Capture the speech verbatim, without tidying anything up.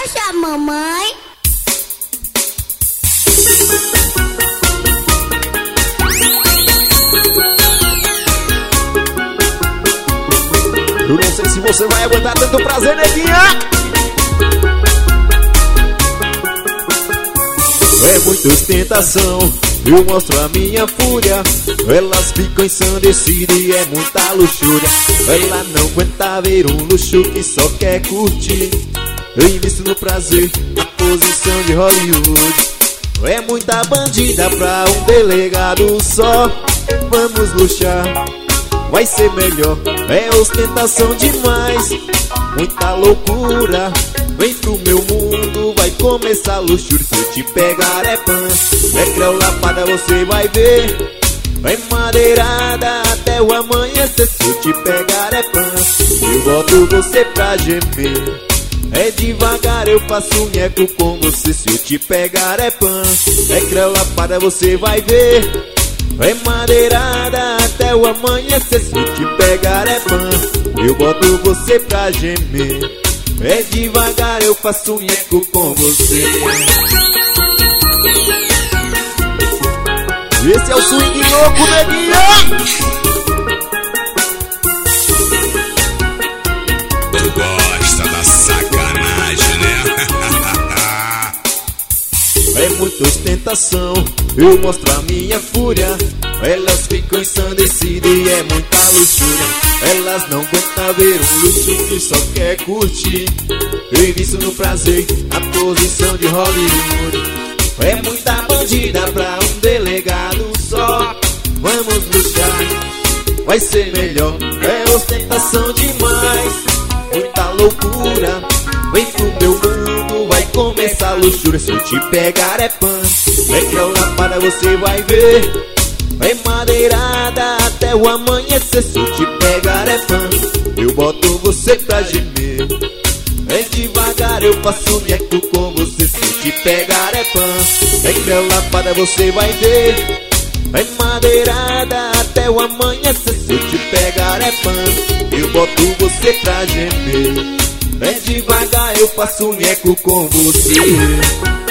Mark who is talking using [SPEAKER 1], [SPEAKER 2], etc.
[SPEAKER 1] Poxa, mamãe.
[SPEAKER 2] Eu não sei se você vai aguentar tanto prazer, neguinha. É muita ostentação, eu mostro a minha fúria. Elas ficam ensandecidas e é muita luxúria. Ela não aguenta ver um luxo que só quer curtir. Eu invisto no prazer, a posição de Hollywood. É muita bandida pra um delegado só. Vamos luxar, vai ser melhor. É ostentação demais, muita loucura. Vem pro meu mundo, vai começar luxúria. Se eu te pegar é pan, é creu lapada, você vai ver. Vai madeirada até o amanhecer. Se eu te pegar é pan, eu boto você pra gemer. É devagar, eu faço um nheco com você. Se eu te pegar é pan, é creu lapada, você vai ver. Vai madeirada até o amanhecer. Se eu te pegar é pan, eu boto você pra gemer. É devagar, eu faço um nheco com você. Esse é o swing louco, neguinha.
[SPEAKER 3] Tu gosta da sacanagem, né?
[SPEAKER 2] É muita ostentação, eu mostro a minha fúria. Elas ficam ensandecidas e é muita luxúria. Elas não aguentam ver um luxo que só quer curtir. Eu invisto no prazer, a posição de Hollywood. É muita bandida pra um delegado só. Vamos luxar, vai ser melhor. É ostentação demais, muita loucura. Vem pro meu mundo, vai começar a luxúria. Se eu te pegar é pan, é que eu lapada, você vai ver. Vai madeirada até o amanhecer. Se eu te pegar é pan, eu boto você pra gemer. É devagar, eu faço nheco com você. Se eu te pegar é pan, é que eu lapada, você vai ver. Vai madeirada até o amanhecer. Se eu te pegar é pan, eu boto você pra gemer. É devagar, eu faço nheco com você.